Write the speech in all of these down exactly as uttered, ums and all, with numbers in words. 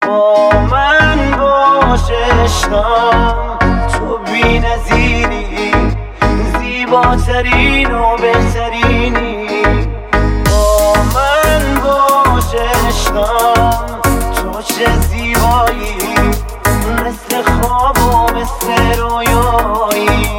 با من باش عشقم، تو بی نظیری، زیباترین و بهترینی. با من باش عشقم، تو چه زیبایی، مثل خواب و مثل رویایی.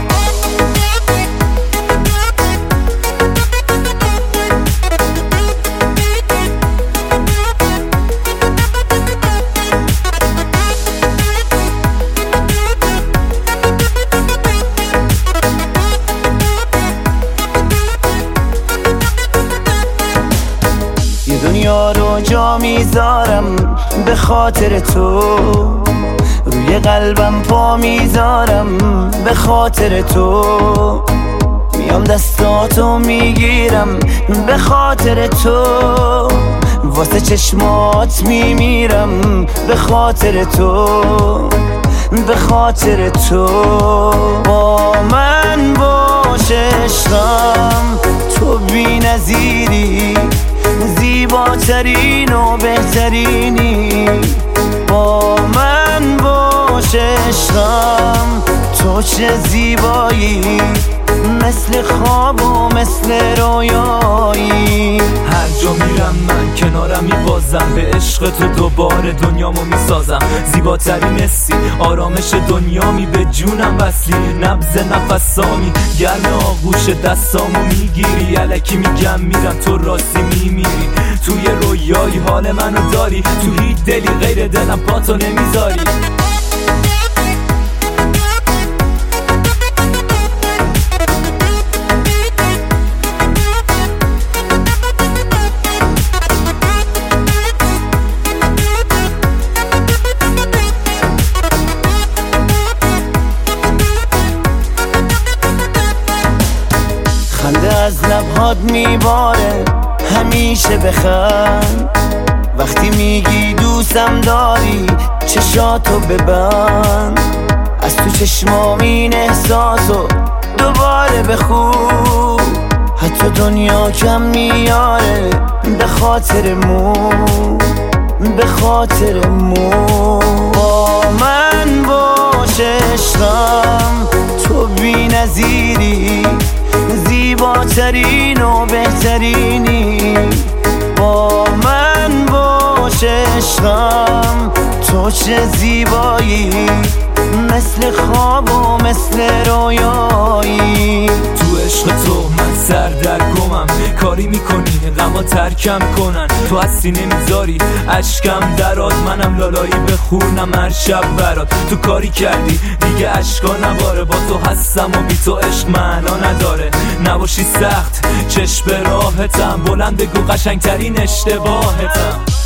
دنیا رو جا میذارم به خاطر تو، روی قلبم پا میذارم به خاطر تو، میام دستاتو میگیرم به خاطر تو، واسه چشمات میمیرم به خاطر تو، به خاطر تو. با من باش عشقم، تو بی نظیری، زیباترین و بهترینی. با من باش عشقم، تو چه زیبایی، مثل خواب و مثل رویایی. هر جا میرم من کنارم میبازم، به عشق تو دوباره دنیامو میسازم. زیباترین حسی، آرامش دنیامی، به جونم وصلی، نبض نفسامی، گرم آغوش دستامو میگیری. الکی میگم میرم، تو راستی میمیری. توی رویایی حال منو داری، تو هیچ دلی غیر دلم پاتو نمیذاری. خنده از لبهات میباره، همیشه بخند. وقتی میگی دوستم داری، چشاتو ببند. از تو چشمام این احساسو دوباره بخون. حتی دنیا کم میاره به خاطر مو، به خاطر مو. با من باش عشقم، تو بی نظیری، زیباترین و بهترینی. با من باش عشقم، تو چه زیبایی، مثل خواب و مثل رویایی. تو عشق تو من سردرگمم، کاری میکنی غما ترکم کنن. تو هستی نمیذاری اشکم دراد، منم لالایی بخونم هر شب برات. تو کاری کردی دیگه اشکا نباره، با تو هستم و بی تو عشق معنا نداره. نباشی سخت چشم به راحتم، بلند بگو قشنگترین اشتباهتم.